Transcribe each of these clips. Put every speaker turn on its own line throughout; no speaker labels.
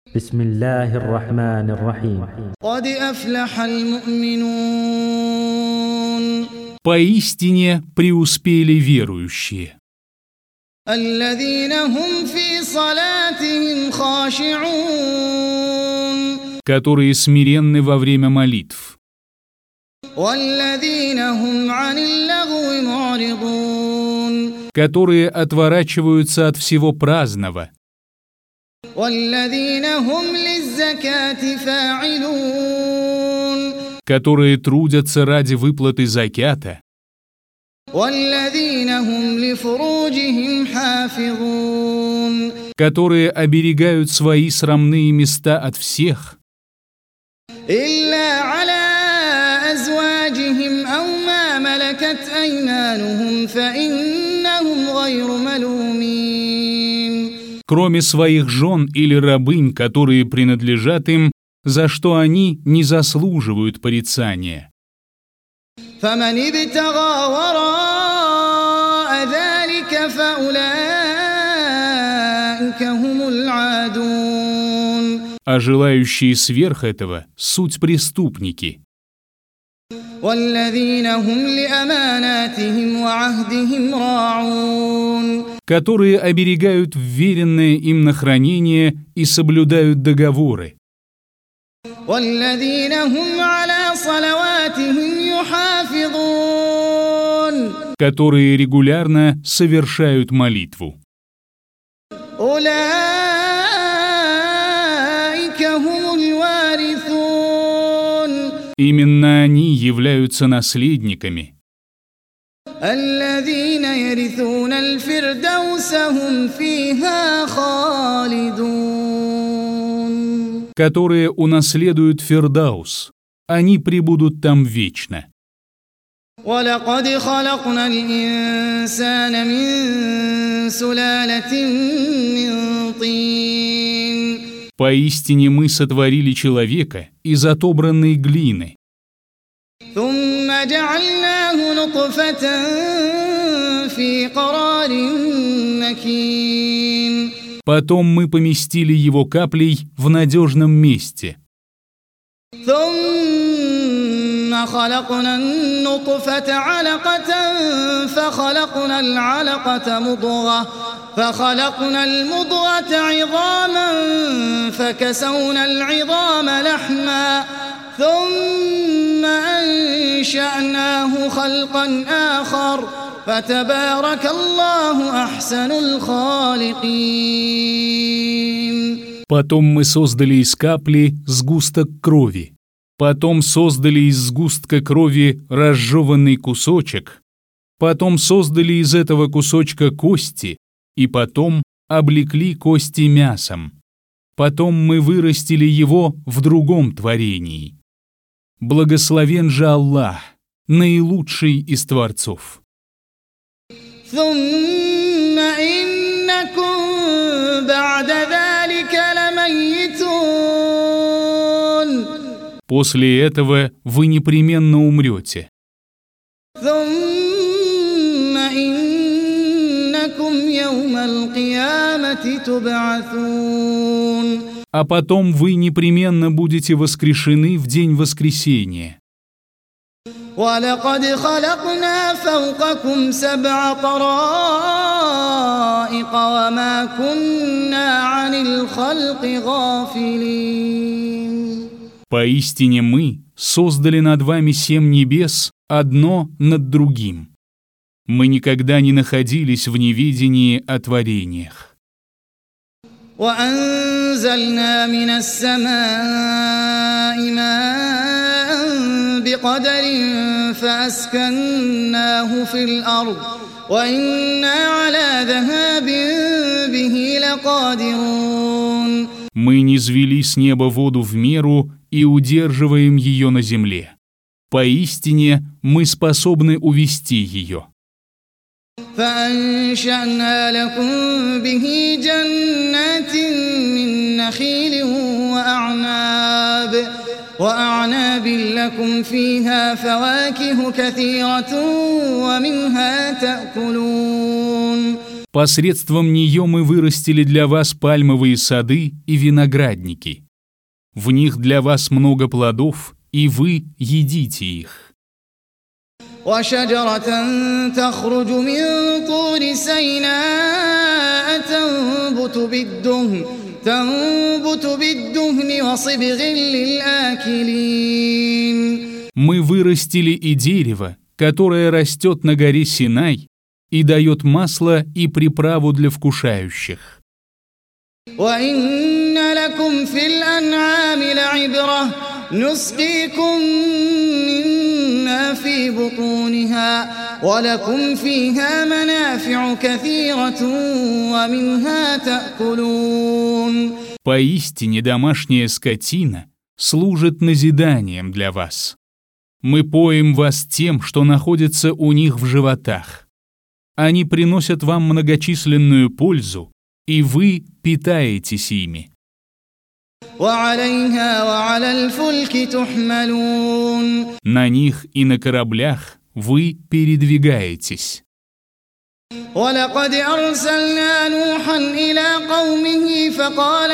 بسم الله الرحمن الرحيم.
قد أفلح المؤمنون.
Поистине преуспели верующие,
الذين هم في صلاتهم خاشعون.
которые смиренны во время молитв,
والذين هم عن اللغو معرضون.
которые отворачиваются от всего праздного,
والذين هم للزكاة فاعلون.
которые трудятся ради выплаты закята,
والذين هم لفروجهم حافظون.
которые оберегают свои срамные места от всех,
إلا على أزواجهم أو ما ملكت أيمانهم فإنهم غير ملومين.
кроме своих жен или рабынь, которые принадлежат им, за что они не заслуживают порицания.
فمن ابتغى وراء ذلك فأولئك هم العادون.
А желающие сверх этого — суть преступники,
والذين هم لأماناتهم وعهدهم راعون.
которые оберегают вверенное им на хранение и соблюдают договоры,
والذين هم على صلواتهم يحافظون.
которые регулярно совершают молитву.
أولئك هم الوارثون.
Именно они являются наследниками,
الذين يرثون الفردوس هم فيها خالدون.
которые унаследуют Фирдаус. Они пребудут там вечно.
ولقد خلقنا الإنسان من سلالة من طين.
Поистине мы сотворили человека из отобранной глины,
ثم جعلناه نطفة في قرار مكين.
потом мы поместили его каплей в надежном месте,
ثم خلقنا النطفة علقة فخلقنا العلقة مضغة فخلقنا المضغة عظاما فكسونا العظام لحما ثم أنشأناه خلقا آخر فتبارك الله أحسن الخالقين.
потом мы создали из капли сгусток крови, потом создали из сгустка крови разжеванный кусочек, потом создали из этого кусочка кости, и потом облекли кости мясом. Потом мы вырастили его в другом творении. Благословен же Аллах, наилучший из творцов.
ثم إنكم بعد ذلك لميتون.
После этого вы непременно умрете.
ثم إنكم يوم القيامة تبعثون.
А потом вы непременно будете воскрешены в день воскресения.
ولقد خلقنا فوقكم سبع طرائق وما كنا عن الخلق غافلين.
Поистине мы создали над вами 7 небес, одно над другим. Мы никогда не находились в неведении о творениях.
وأنزلنا من السماء ماء بقدر فأسكناه في الأرض وإنا على ذهاب به لقادرون.
Мы низвели с неба воду в меру и удерживаем ее на земле. Поистине мы способны увести ее.
فأنشأنا لكم به جنات من نخيل وأعناب لكم فيها فواكه كثيرة ومنها تأكلون.
Посредством нее мы вырастили для вас пальмовые сады и виноградники. В них для вас много плодов, и вы едите их.
وشجرة تخرج من طور سيناء تنبت بالدهن وصبغ للآكلين.
Мы вырастили и дерево, которое растет на горе Синай и дает масло и приправу для вкушающих.
وإن لكم في الأنعام لعبرة نسقيكم مما في بطونها ولكم فيها منافع كثيرة ومنها تأكلون.
Поистине домашняя скотина служит назиданием для вас. Мы поим вас тем, что находится у них в животах. Они приносят вам многочисленную пользу, и вы питаетесь ими. На них и на кораблях вы передвигаетесь.
ولقد أرسلنا نوحا إلى قومه فقال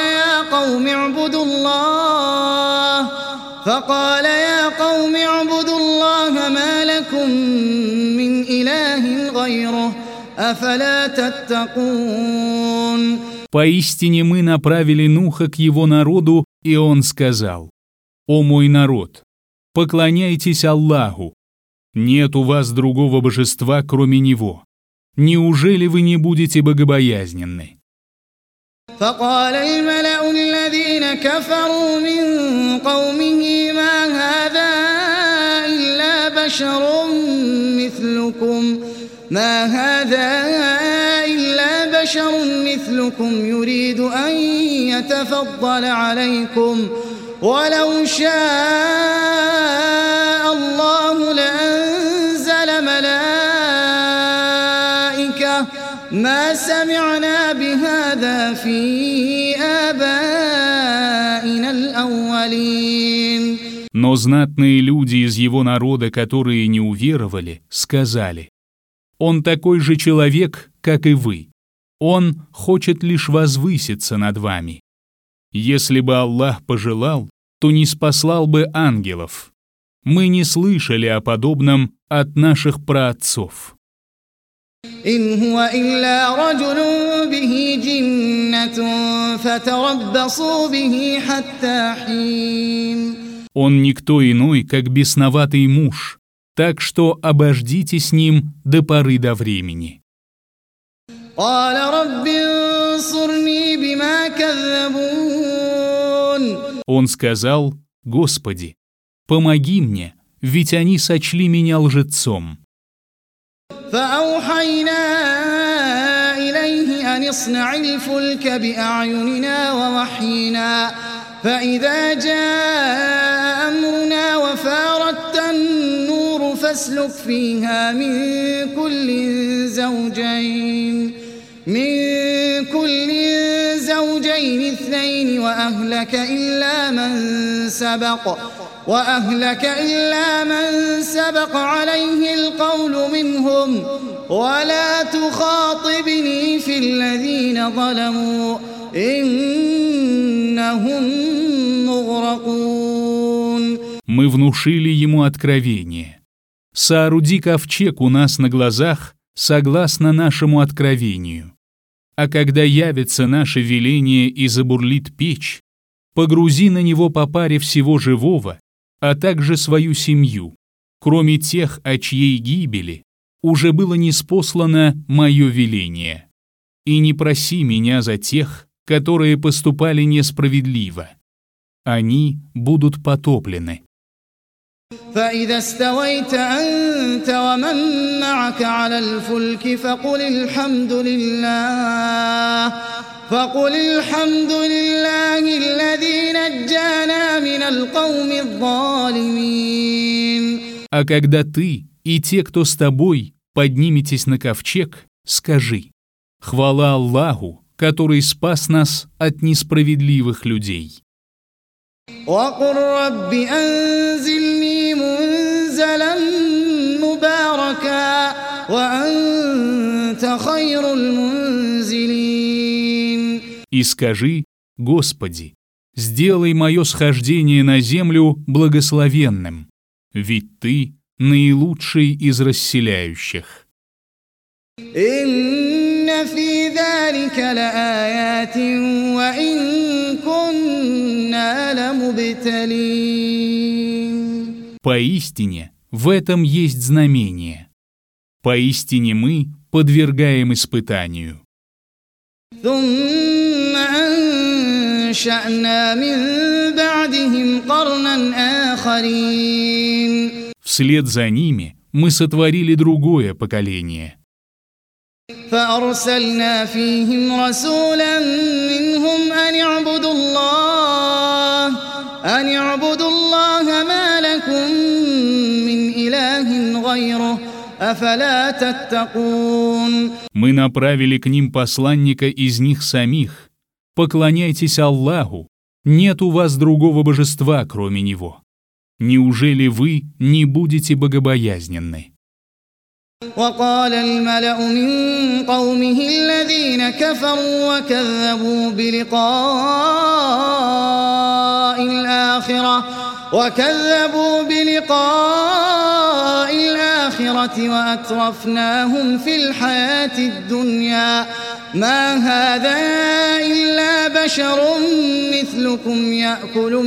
يا قوم اعبدوا الله ما لكم من إله غيره أفلا تتقون.
Поистине мы направили Нуха к его народу, и он сказал: «О мой народ, поклоняйтесь Аллаху, нет у вас другого божества, кроме Него. Неужели вы не будете богобоязненны?»
فقال الملأ الذين كفروا من قومه ما هذا إلا بشر مثلكم يريد أن يتفضل عليكم ولو شاء الله لأنزل ملائكة ما سمعنا بهذا في آبائنا الأولين.
Но знатные люди из его народа, которые не уверовали, сказали: «Он такой же человек, как и вы. Он хочет лишь возвыситься над вами. Если бы Аллах пожелал, то не спаслал бы ангелов. Мы не слышали о подобном от наших праотцов».
إن هو إلا رجل به جنة فتربصوا به حتى حين.
Он никто иной, как бесноватый муж, так что обождите с ним до поры до времени.
قال رب انصرني بما كذبون.
Он сказал: «Господи, помоги мне, ведь они сочли меня лжецом».
فأوحينا إليه أن اصنع الفلك بأعيننا ووحينا فإذا جاء أمرنا وفارت النور فاسلك فيها من كل زوجين اثنين وأهلك إلا من سبق عليه القول منهم ولا تخاطبني في الذين ظلموا إنهم مغرقون.
Мы внушили ему откровение. Сооруди ковчег у нас на глазах, согласно нашему откровению. А когда явится наше веление и забурлит печь, погрузи на него по паре всего живого, а также свою семью, кроме тех, о чьей гибели уже было ниспослано мое веление. И не проси меня за тех, которые поступали несправедливо. Они будут потоплены.
فإذا استويت أنت ومن معك على الفلك فقل الحمد لله الذي نجانا من القوم الظالمين.
А когда ты и те, кто с тобой, подниметесь на ковчег, скажи: «Хвала Аллаху, который спас нас от несправедливых людей».
وقل رب أنزلني منزلا مباركا وأنت خير المنزلين.
и скажи: Господи, сделай мое схождение на землю благословенным, ведь Ты наилучший из расселяющих».
إن في ذلك لآيات وإن كنا لمبتلين.
Поистине, в этом есть знамение. Поистине мы подвергаем испытанию.
ثم أنشأنا من بعدهم قرنا آخرين.
Вслед за ними мы сотворили другое поколение.
فأرسلنا فيهم رسولا منهم أن اعبدوا الله ما لكم من إله غيره أفلا تتقون.
Мы направили к ним посланника из них самих. Поклоняйтесь Аллаху, нет у вас другого божества, кроме Него. Неужели вы не будете богобоязненны?
وقال الملأ من قومه الذين كفروا وكذبوا بلقاء الآخرة وأترفناهم في الحياة الدنيا ما هذا إلا بشر مثلكم يأكل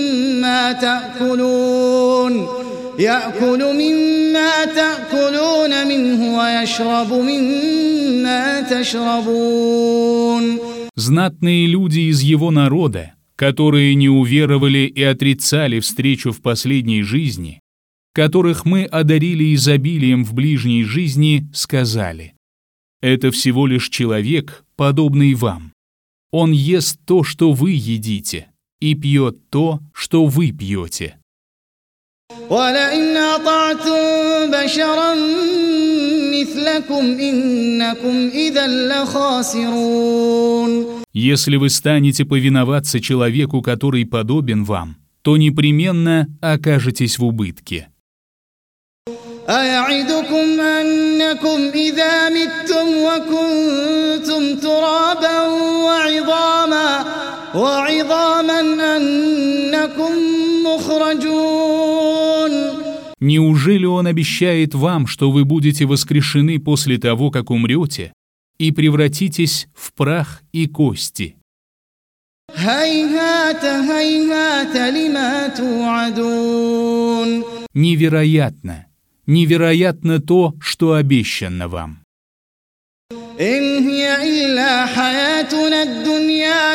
مما تأكلون منه ويشرب مما تشربون.
Знатные люди из его народа, которые не уверовали и отрицали встречу в последней жизни, которых мы одарили изобилием в ближней жизни, сказали: «Это всего лишь человек, подобный вам. Он ест то, что вы едите, и пьет то, что вы пьете».
وَلَئِنْ أَطَعْتُمْ بَشَرًا مِثْلَكُمْ إِنَّكُمْ إِذًا لَخَاسِرُونَ.
Если вы станете повиноваться человеку, который подобен вам, то непременно окажетесь в убытке.
أَيَعِدُكُمْ أَنَّكُمْ إِذَا مِتُّمْ وَكُنْتُمْ تُرَابًا وَعِظَامًا أَنَّكُمْ مُخْرَجُونَ.
Неужели он обещает вам, что вы будете воскрешены после того, как умрете, и превратитесь в прах и кости?
هَيْهَاتَ هَيْهَاتَ لِمَا تُوعَدُونَ.
Невероятно, невероятно то, что обещано вам.
إِنْ هِيَ إِلَّا حَيَاتُنَا الدُّنْيَا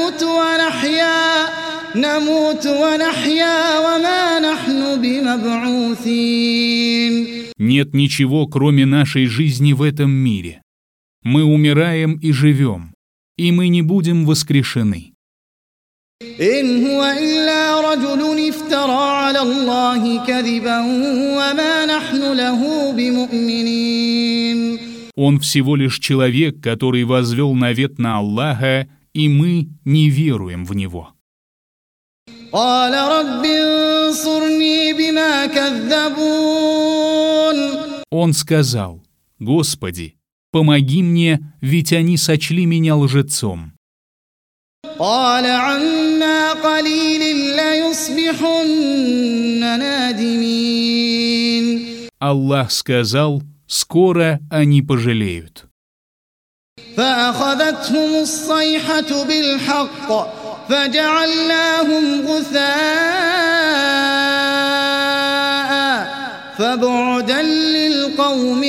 نموت ونحيا وما نحن بمبعوثين.
Нет ничего, кроме нашей жизни в этом мире. Мы умираем и живем, и мы не будем воскрешены.
إِنْ هُوَ إِلَّا رَجُلٌ افْتَرَى عَلَى اللَّهِ كَذِبًا وَمَا نَحْنُ لَهُ بِمُؤْمِنِينَ.
Он всего лишь человек, который возвел навет на Аллаха, и мы не веруем в Него.
قال رب انصرني بما كذبون.
Он сказал: «Господи, помоги мне, ведь они сочли меня лжецом».
قال عما قليل ليصبحن نادمين.
Аллах сказал: «Скоро они пожалеют».
فأخذتهم الصيحة بالحق فجعلناهم غثاء فبعدا للقوم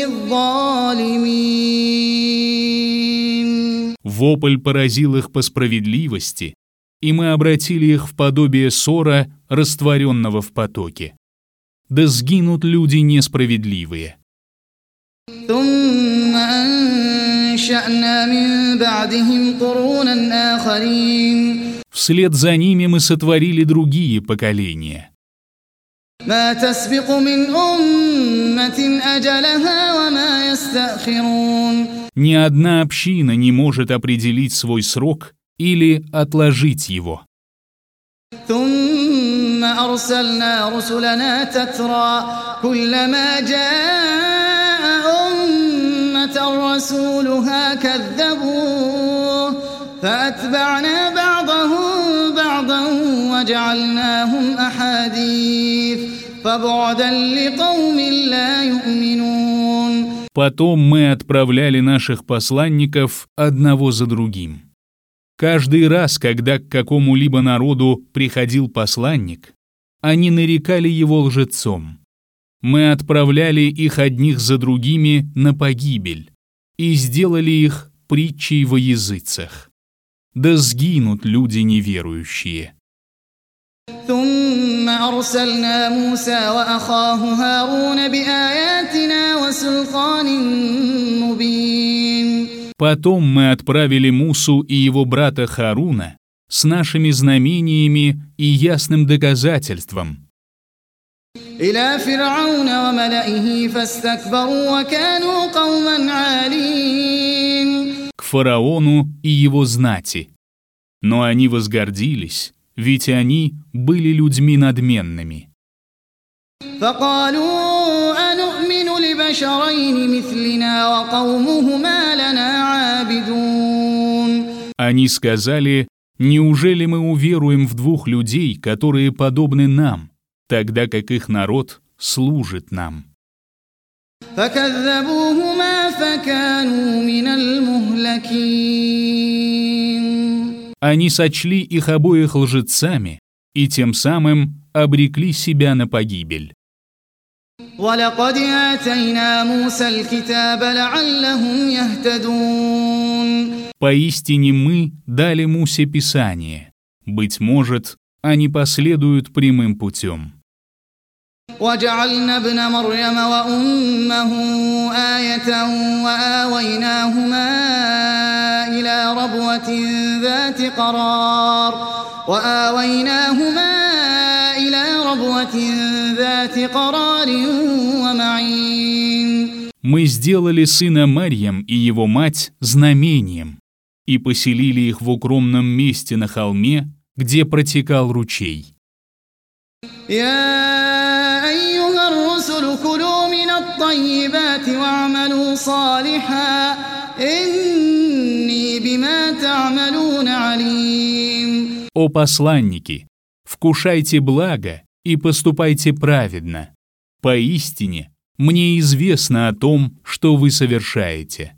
الظالمين.
Вопль поразил их по справедливости, и мы обратили их в подобие ссора, растворенного в потоке. Да сгинут люди несправедливые.
ثم أنشأنا من بعدهم قرونا آخرين.
Вслед за ними мы сотворили другие поколения.
ما تسبق من أمة أجلها وما يستأخرون.
Ни одна община не может определить свой срок или отложить его.
ثم أرسلنا رسلنا تترى كلما جاء أمة رسولها كذبوه فأتبعنا بعضهم بعضا وجعلناهم أحاديث فبعدا لقوم لا يؤمنون.
Потом мы отправляли наших посланников одного за другим. Каждый раз, когда к какому-либо народу приходил посланник, они нарекали его лжецом. Мы отправляли их одних за другими на погибель и сделали их притчей во языцах. Да сгинут люди неверующие.
ثم أرسلنا موسى وأخاه هارون بآياتنا وسلطان مبين.
Потом мы отправили Мусу и его брата Харуна с нашими знамениями и ясным доказательством
إلى فرعون وملئه فاستكبروا وكانوا قوما عالين.
к фараону и его знати. Но они возгордились, ведь они были людьми надменными.
فقالوا أنؤمن لبشرين مثلنا وقومهما لنا عابدون.
Они сказали: «Неужели мы уверуем в двух людей, которые подобны нам, тогда как их народ служит нам?»
فكذبوهما فكانوا من المهلكين.
Они сочли их обоих лжецами и тем самым обрекли себя на погибель.
ولقد آتينا موسى الكتاب لعلهم يهتدون.
Поистине мы дали Мусе Писание. Быть может, они последуют прямым путем.
وجعلنا ابن مريم وأمه آية وآويناهما إلى ربوة ذات قرار ومعين.
Мы сделали сына Марьям и его мать знамением и поселили их в укромном месте на холме, где протекал ручей.
يا أيها الرسل كلوا من الطيبات واعملوا صالحا إني بما تعملون عليم.
О посланники, вкушайте благо и поступайте праведно. Поистине, мне известно о том, что вы совершаете.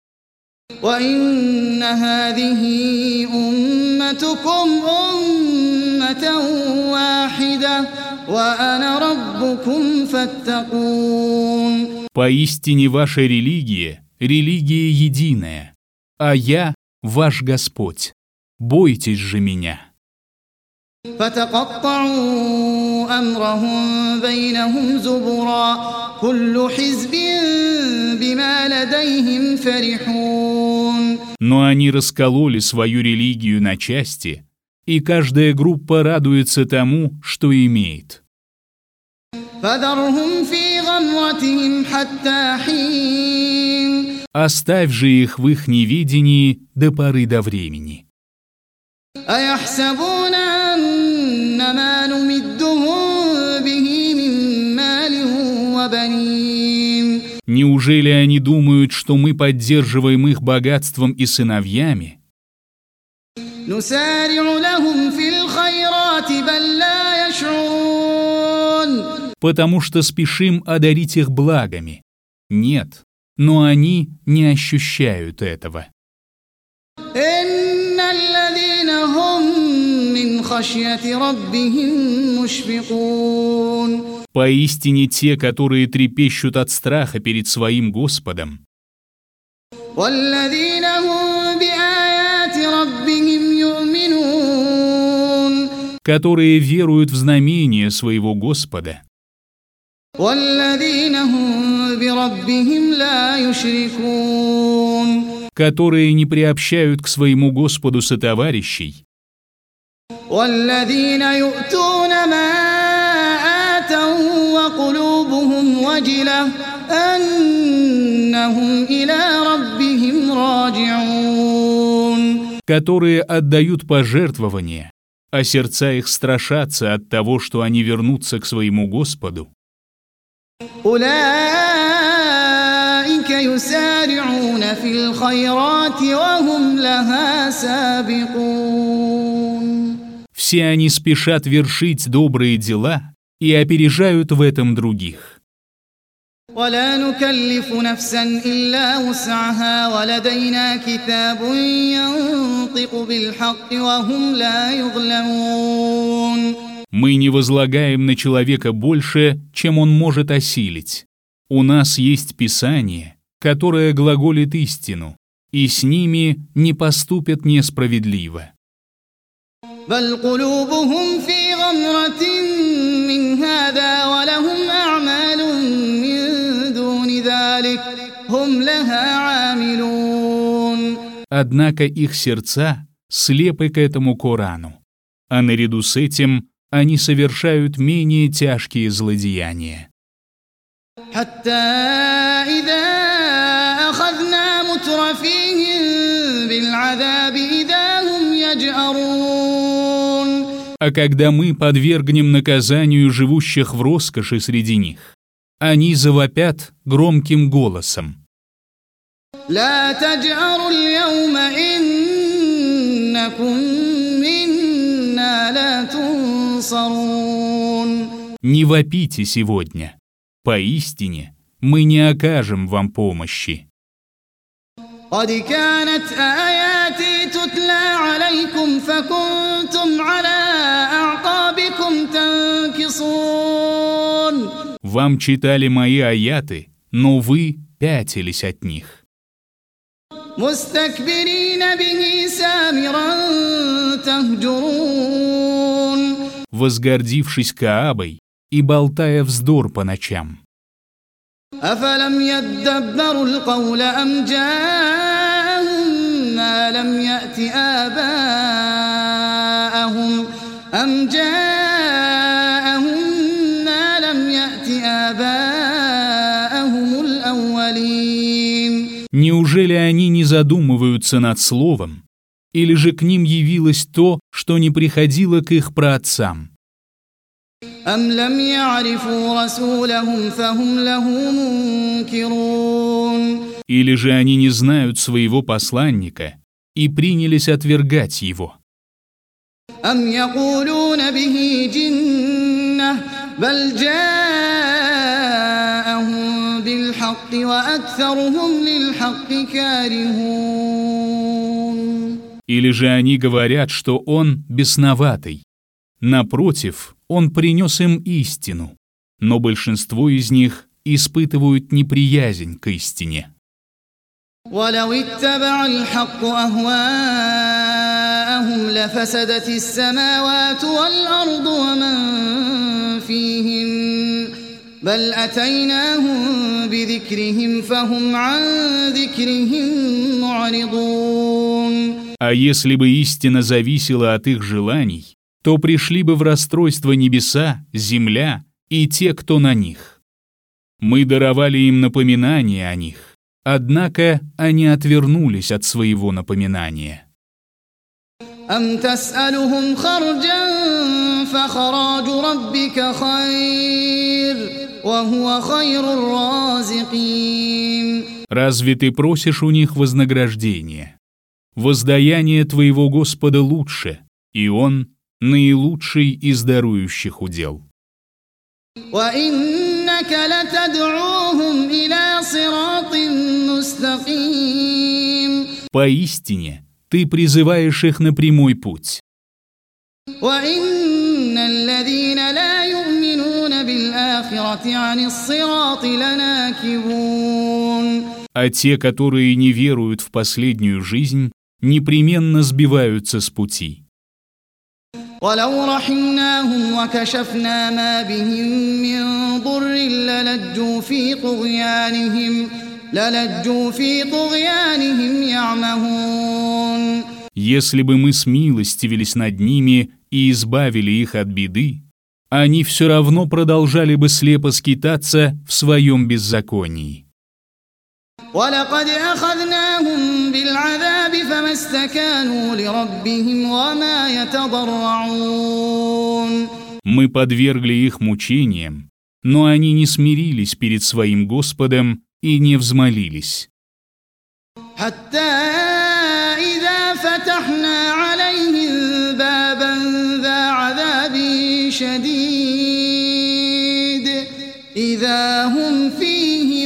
وإن هذه أمتكم أمة واحدة وأنا ربكم فاتقون.
Поистине ваша религия — религия единая, а я — ваш Господь. Бойтесь же меня.
فتقطعوا أمرهم بينهم زبرا كل حزب بما لديهم فرحون.
Но они раскололи свою религию на части, и каждая группа радуется тому, что имеет.
فذرهم في غمرتهم حتى حين.
Оставь же их в их неведении до поры до времени.
أيحسبون أنما نمدهم به من مال وبنين.
Неужели они думают, что мы поддерживаем их богатством и сыновьями?
نسارع لهم في الخيرات بل لا يشعرون.
Потому что спешим одарить их благами. Нет, но они не ощущают этого.
إن الذين هم من خشية ربهم مشفقون.
Поистине те, которые трепещут от страха перед своим Господом,
والذين هم بآيات ربهم يؤمنون.
которые веруют в знамения своего Господа,
والذين هم بربهم لا يشركون.
которые не приобщают к своему Господу сотоварищей,
والذين يؤتون ما آتوا وقلوبهم وجلة أنهم إلى ربهم راجعون.
которые отдают пожертвования, а сердца их страшатся от того, что они вернутся к своему Господу.
أولئك ويسارعون في الخيرات وهم لها سابقون.
Все они спешат вершить добрые дела и опережают в этом других.
ولا نكلف نفسا إلا وسعها ولدينا كتاب ينطق بالحق وهم لا يظلمون.
Мы не возлагаем на человека больше, чем он может осилить. У нас есть Писание, которое глаголит истину, и с ними не поступят несправедливо.
بل قلوبهم في غمرة من هذا ولهم أعمال من دون ذلك هم لها عاملون.
Однако их сердца слепы к этому Корану, а наряду с этим они совершают менее тяжкие злодеяния.
حتى إذا أخذنا مترفيهم بالعذاب إذا هم يجأرون.
А когда мы подвергнем наказанию живущих в роскоши среди них, они завопят громким голосом.
لا تجأروا اليوم إنكم منا لا تنصرون.
Не вопите сегодня. Поистине, мы не окажем вам помощи.
قد كانت آياتي تتلى عليكم فكنتم على أعقابكم تنكصون.
Вам читали мои аяты, но вы пятились от них.
مستكبرين به سامرا تهجرون.
Возгордившись Каабой и болтая вздор по ночам.
أفلم يدبروا القول أم جاءهم ما لم يأت آباءهم الأولين.
Неужели они не задумываются над словом, или же к ним явилось то, что не приходило к их праотцам?
أم لم يعرفوا رسولهم فهم له منكرون.
Или же они не знают своего посланника и принялись отвергать его?
أم يقولون به جنة بل جاءهم بالحق وأكثرهم للحق كارهون.
Или же они говорят, что он бесноватый? Напротив, он принес им истину, но большинство из них испытывают неприязнь к истине.
ولو اتبع الحق أهواءهم لفسدت السماوات والأرض ومن فيهن بل أتيناهم بذكرهم فهم عن ذكرهم معرضون.
А если бы истина зависела от их желаний, то пришли бы в расстройство небеса, земля и те, кто на них. Мы даровали им напоминание о них, однако они отвернулись от своего напоминания.
أم تسألهم خرجا فخراج ربك خير وهو خير الرازقين.
Разве ты просишь у них вознаграждения? Воздаяние твоего Господа лучше, и Он наилучший из дарующих удел.
وإنك لتدعوهم إلى صراط مستقيم.
Поистине, ты призываешь их на прямой путь.
وإن الذين لا يؤمنون بالآخرة عن الصراط لناكبون.
А те, которые не веруют в последнюю жизнь, непременно сбиваются с пути.
ولو رحمناهم وكشفنا ما بهم من ضر للجوا في طغيانهم يعمهون.
Если бы мы смилостивились над ними и избавили их от беды, они все равно продолжали бы слепо скитаться в своем беззаконии.
ولقد أخذناهم بالعذاب فما استكانوا لربهم وما يتضرعون.
Мы подвергли их мучениям, но они не смирились перед своим Господом и не взмолились.
حتى إذا فتحنا عليهم بابا ذا عذاب شديد إذا هم فيه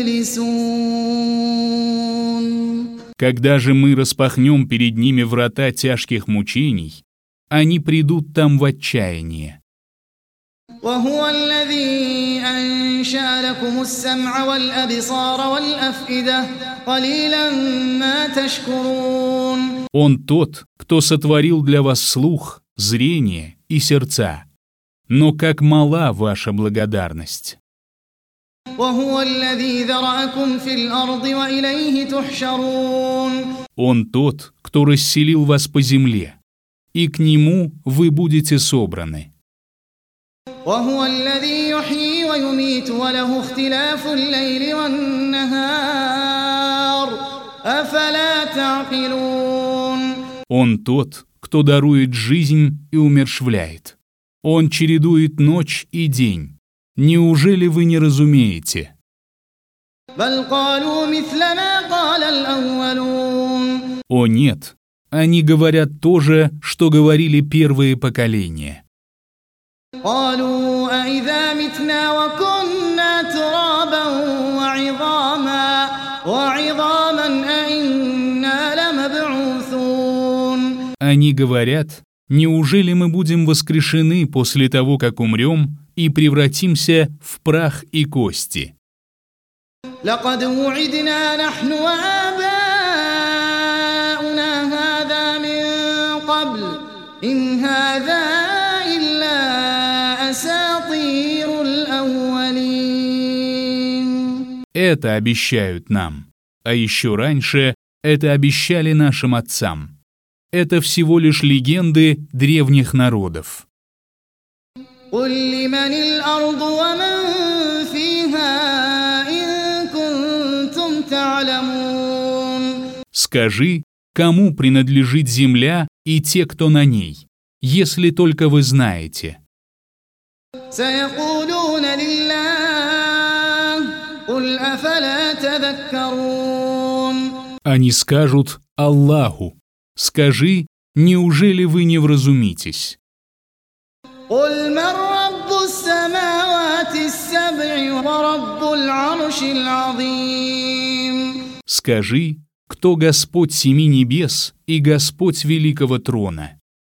مبلسون.
Когда же мы распахнем перед ними врата тяжких мучений, они придут там в отчаяние.
وهو الذي أنشأ لكم السمع والأبصار والأفئدة قليلا ما تشكرون.
Он тот, кто сотворил для вас слух, зрение и сердца. Но как мала ваша благодарность.
وهو الذي ذرأكم في الأرض وإليه تحشرون.
Он тот, кто расселил вас по земле, и к нему вы будете собраны.
وهو الذي يحيي ويميت وله اختلاف الليل والنهار أفلا تعقلون.
Он тот, кто дарует жизнь и умерщвляет. Он чередует ночь и день. Неужели вы не разумеете?
بل قالوا مثل ما قال الأولون.
О нет, они говорят то же, что говорили первые поколения.
قالوا أإذا متنا وكنا ترابا وعظاما أإنا لمبعوثون.
Они говорят, неужели мы будем воскрешены после того, как умрем, и превратимся в прах и кости?
لقد وعدنا نحن وآباؤنا هذا من قبل إن هذا إلا أساطير الأولين.
Это обещают нам. А еще раньше это обещали нашим отцам. Это всего лишь легенды древних народов.
قل لمن الأرض ومن فيها إن كنتم تعلمون.
Скажи, кому принадлежит земля и те, кто на ней, если только вы знаете.
سيقولون لله قل أفلا تذكرون.
Они скажут Аллаху. Скажи, неужели вы не вразумитесь?
قل من رب السماوات السبع ورب العرش العظيم.
Скажи, кто Господь семи небес и Господь великого трона?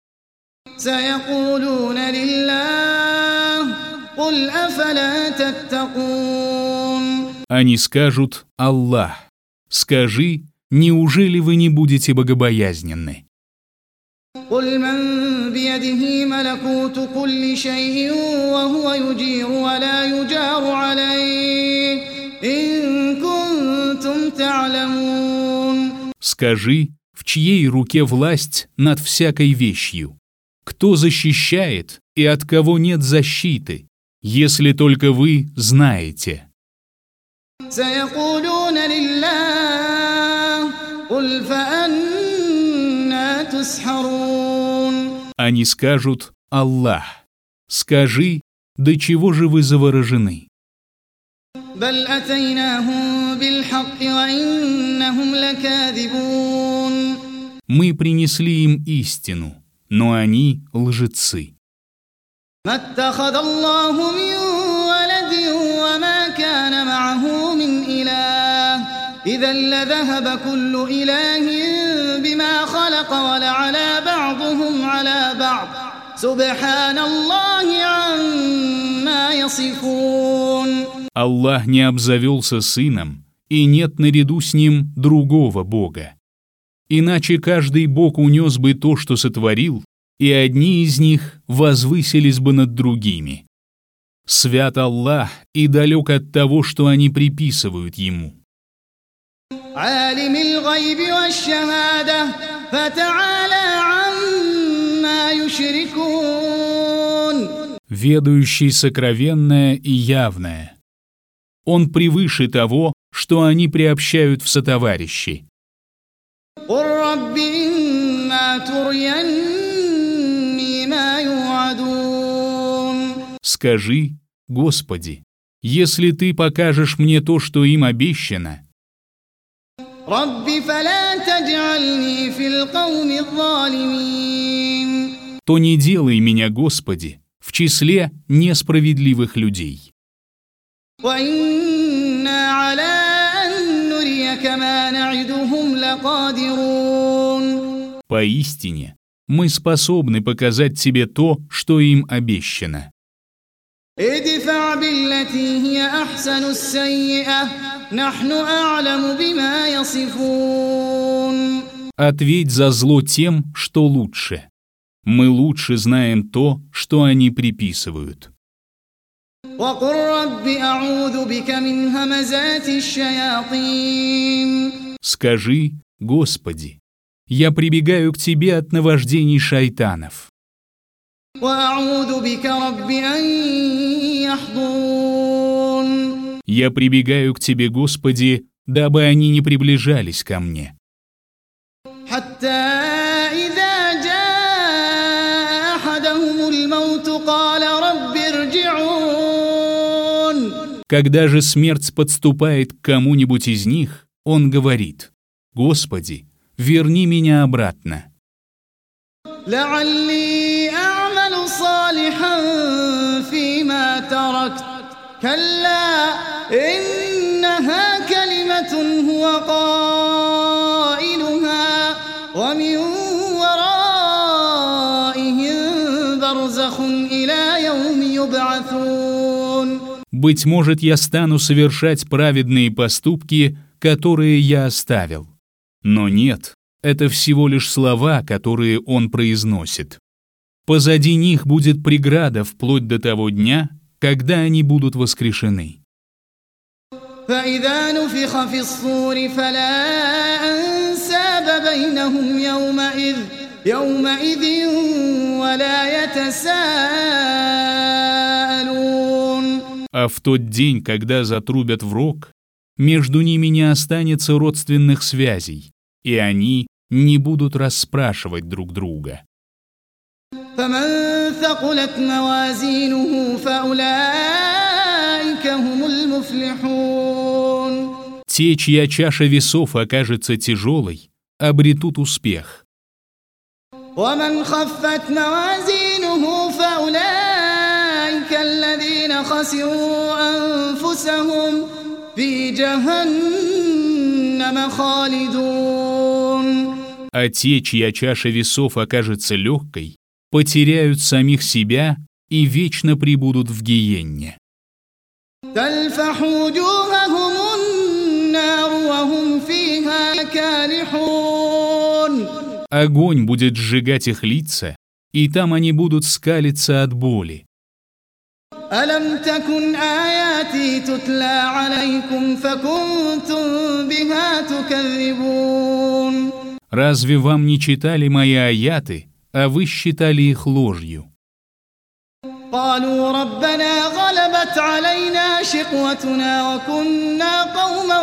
سيقولون لله قل أفلا تتقون.
Они скажут Аллах. Скажи, неужели вы не будете богобоязненны?
قل من بيده ملكوت كل شيء وهو يجير ولا يجار عليه إن كنتم تعلمون.
Скажи, в чьей руке власть над всякой вещью? Кто защищает и от кого нет защиты, если только вы знаете?
سيقولون لله قل فأنا تسحرون.
Они скажут Аллах. Скажи, до чего же вы заворожены?
بل أتيناهم بالحق وإنهم لكاذبون.
Мы принесли им истину, но они лжецы.
ما اتخذ الله من ولد وما كان معه من إله إذا لذهب كل إله بما خلق ولعلى بعضهم على بعض سبحان الله عما يصفون.
Аллах не обзавелся сыном, и нет наряду с ним другого Бога. Иначе каждый Бог унес бы то, что сотворил, и одни из них возвысились бы над другими. Свят Аллах и далек от того, что они приписывают Ему.
عالم الغيب والشهادة فتعالى عما يشركون.
Ведающий сокровенное и явное. Он превыше того, что они приобщают в сотоварищи.
قل رب إما تريني ما يوعدون.
Скажи, Господи, если ты покажешь мне то, что им обещано,
رب فلا تجعلني في القوم الظالمين
то не делай меня, Господи, в числе несправедливых людей.
وإنا على أن نريك ما نعدهم لقادرون
Поистине, мы способны показать тебе то, что им обещано.
ادفع بالتي هي أحسن السيئة نحن أعلم بما يصفون
Ответь за зло тем, что лучше. Мы лучше знаем то, что они приписывают.
وقل رب أعوذ بك من همزات الشياطين
Скажи, Господи, я прибегаю к Тебе от наваждений шайтанов.
وأعوذ بك رب أن يحضرون
Я прибегаю к Тебе, Господи, дабы они не приближались ко мне.
حتى إذا جاء أحدهم الموت قال رب ارجعون
Когда же смерть подступает к кому-нибудь из них, он говорит: Господи, верни меня обратно,
لعلي أعمل صالحا فيما تركت كلا إنها كلمة هو قائلها ومن ورائهم برزخ إلى يوم يبعثون
быть может, я стану совершать праведные поступки, которые я оставил. Но нет, это всего лишь слова, которые он произносит. Позади них будет преграда вплоть до того дня, когда они будут воскрешены.
فإذا نفخ في الصور فلا أنساب بينهم يومئذ ولا يتساءلون
А в тот день, когда затрубят в рог, между ними не останется родственных связей, и они не будут расспрашивать друг друга.
فمن ثقلت موازينه فأولئك هم المفلحون
Те, чья чаша весов окажется тяжелой, обретут успех.
ومن خفت موازينه فأولئك الذين خسروا أنفسهم في جهنم خالدون
А те, чья чаша весов окажется легкой, потеряют самих себя и вечно пребудут в гиенне.
تلفح وجوههم النار وهم فيها كالحون
Огонь будет сжигать их лица, и там они будут скалиться от боли.
ألم تكن آياتي تتلى عليكم فكنتم بها تكذبون
Разве вам не читали мои аяты, а вы считали их ложью?
قالوا ربنا غلبت علينا شقوتنا وكنا قوما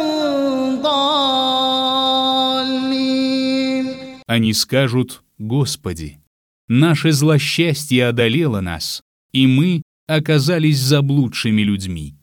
ضالين
Они скажут: Господи, наше злосчастье одолело нас, и мы оказались заблудшими людьми.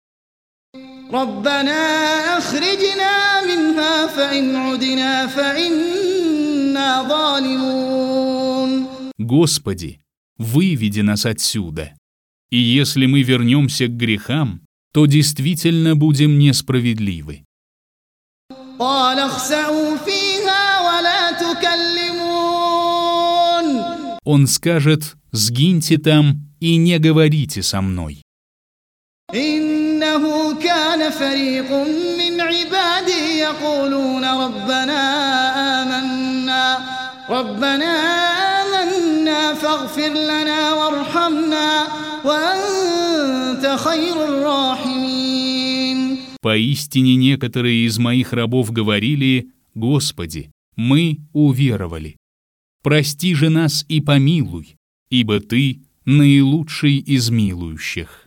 ربنا أخرجنا منها فإن عدنا فإنا ظالمون
Господи, выведи нас отсюда, и если мы вернемся к грехам, то действительно будем несправедливы.
قال اخسئوا فيها ولا تكلمون
Он скажет: сгиньте там и не говорите со мной.
إنه كان فريق من عبادي يقولون ربنا آمنا فاغفر لنا وارحمنا وأنت خير الراحمين
Поистине некоторые из моих рабов говорили: Господи, мы уверовали. Прости же нас и помилуй, ибо Ты наилучший из милующих.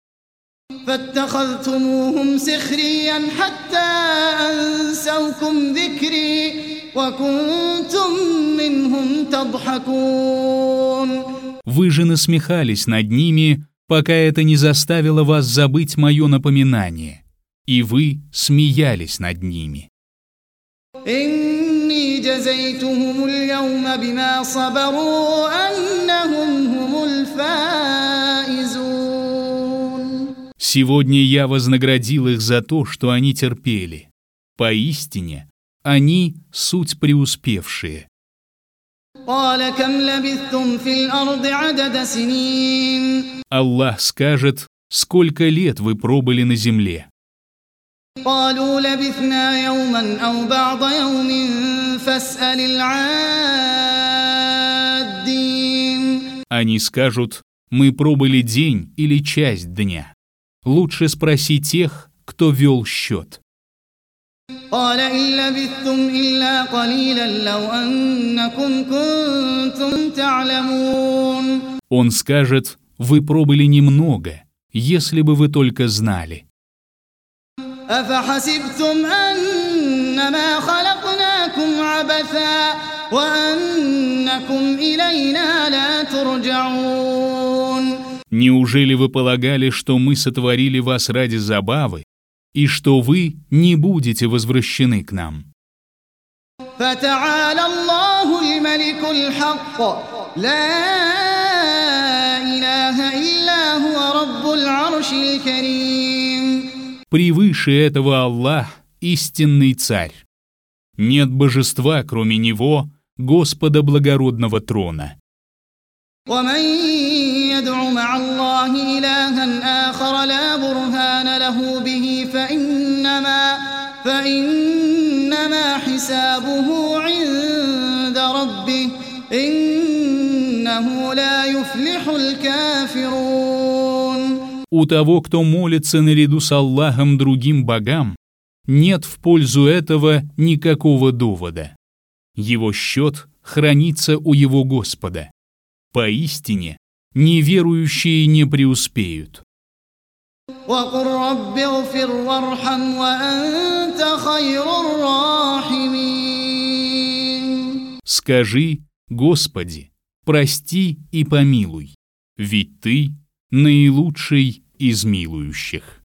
فاتخذتموهم سخريا حتى أنسوكم ذكري وكنتم منهم تضحكون
Вы же насмехались над ними, пока это не заставило вас забыть мое напоминание, и вы смеялись над ними.
إني جزيتهم اليوم بما صبروا أنهم هم الفائزون.
Сегодня я вознаградил их за то, что они терпели. Поистине, они суть преуспевшие.
قال كم لبثتم في الأرض عدد سنين.
Аллах скажет, сколько лет вы пробыли на земле.
قالوا لبثنا يوما أو بعض يوم فاسأل العادين.
Они скажут, мы пробыли день или часть дня. Лучше спроси тех, кто вел счет.
قال إن لبثتم إلا قليلا لو أنكم كنتم تعلمون.
Он скажет, вы пробыли немного, если бы вы только знали.
أفحسبتم أنما خلقناكم عبثا وأنكم إلينا لا ترجعون.
Неужели вы полагали, что мы сотворили вас ради забавы, и что вы не будете возвращены к нам?
فتعالى الله الملك الحق لا إله إلا هو رب العرش الكريم.
Превыше этого Аллах, истинный царь. Нет божества, кроме Него, Господа благородного трона.
ومن يدع مع الله إلها آخر لا برهان له به فإنما حسابه عند ربه إنه لا يفلح الكافرون.
У того, кто молится наряду с Аллахом другим богам, нет в пользу этого никакого довода. Его счет хранится у его Господа. Поистине, неверующие не преуспеют.
وقل رب اغفر وارحم وأنت خير الراحمين.
Скажи, Господи, прости и помилуй, ведь Ты наилучший из милующих.